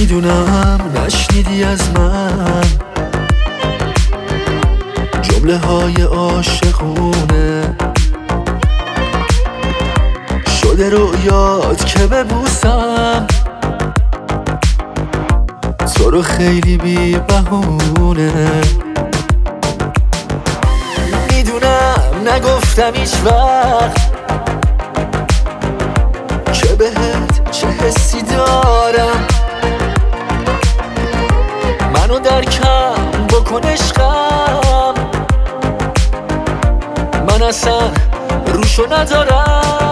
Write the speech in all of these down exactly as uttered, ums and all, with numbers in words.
میدونم نشنیدی از من جمله های عاشقونه، شده رویات که ببوسم تو رو خیلی بی بهونه. میدونم نگفتم هیچ وقت که بهت چه حسی دارم، منو درکم بکن عشقم، من اصلا روشو ندارم.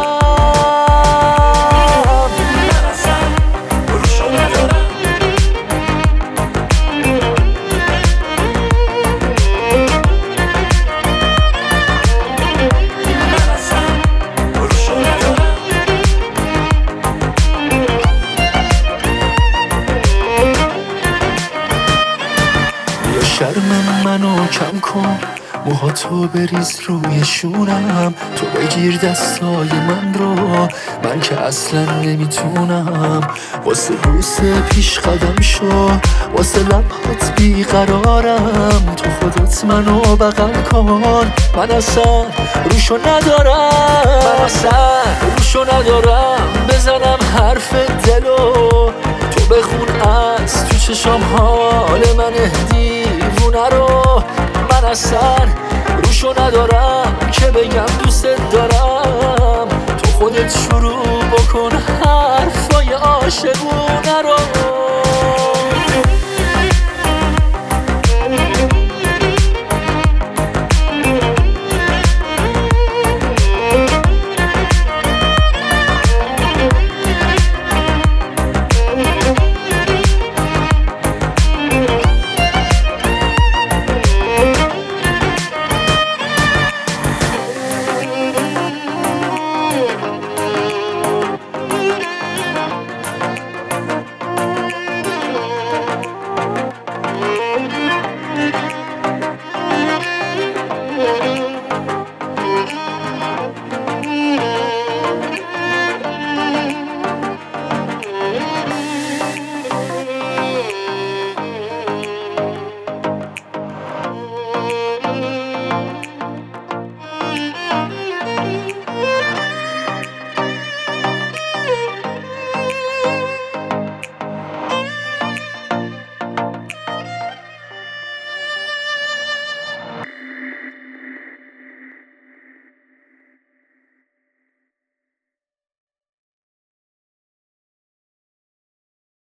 شرم منو کم کن، موهاتو بریز روی شونم، تو بگیر دستای من رو، من که اصلا نمیتونم. واسه بوسه پیش قدم شو، واسه لبهات بیقرارم، تو خودت منو بغل کن، من اصلا روشو ندارم، من اصلا روشو ندارم. بزنم حرف دلو تو بخون از تو چشام حال من دیوونه رو، من اصلا روشو ندارم که بگم دوست دارم، تو خودت شروع بکن حرفای عاشقونه رو.